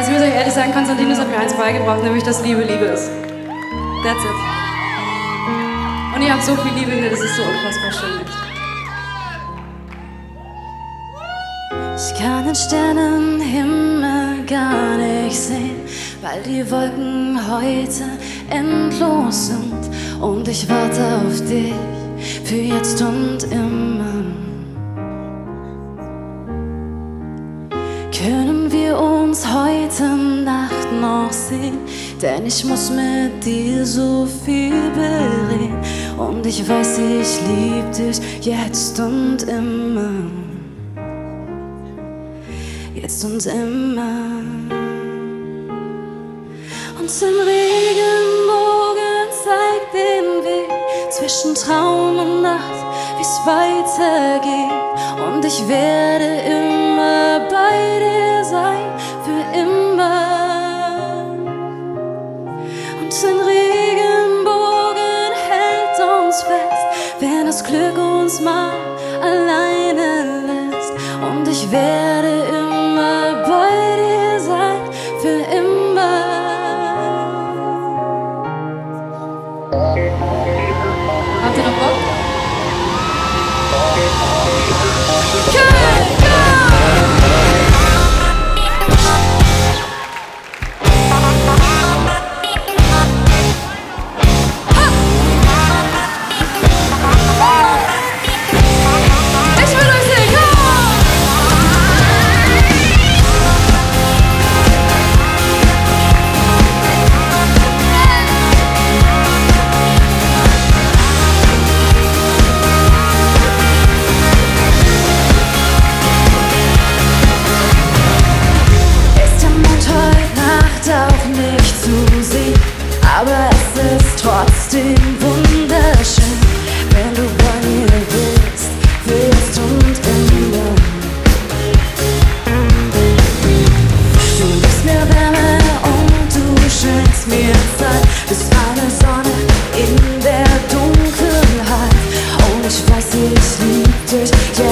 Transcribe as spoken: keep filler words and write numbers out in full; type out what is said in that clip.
Also ich muss euch ehrlich sagen, Konstantinus hat mir eins beigebracht, nämlich, dass Liebe Liebe ist. That's it. Und ihr habt so viel Liebe hier, das ist so unfassbar schön. Ich kann den Sternenhimmel gar nicht sehen, weil die Wolken heute endlos sind. Und ich warte auf dich für jetzt und immer. Können wir uns heute Nacht noch sehen? Denn ich muss mit dir so viel bereden. Und ich weiß, ich lieb dich jetzt und immer. Jetzt und immer. Und im Regenbogen zeigt den Weg zwischen Traum und Nacht, wie's weitergeht. Und ich werde immer bei dir sein, für immer. Und ein Regenbogen hält uns fest, wenn das Glück uns mal alleine lässt. Und ich werde immer bei dir sein, für immer. Habt ihr noch Bock? Aber es ist trotzdem wunderschön, wenn du bei mir bist, für jetzt und immer. Du gibst mir Wärme und du schenkst mir Zeit, bist eine Sonne in der Dunkelheit. Und ich weiß, ich lieb dich.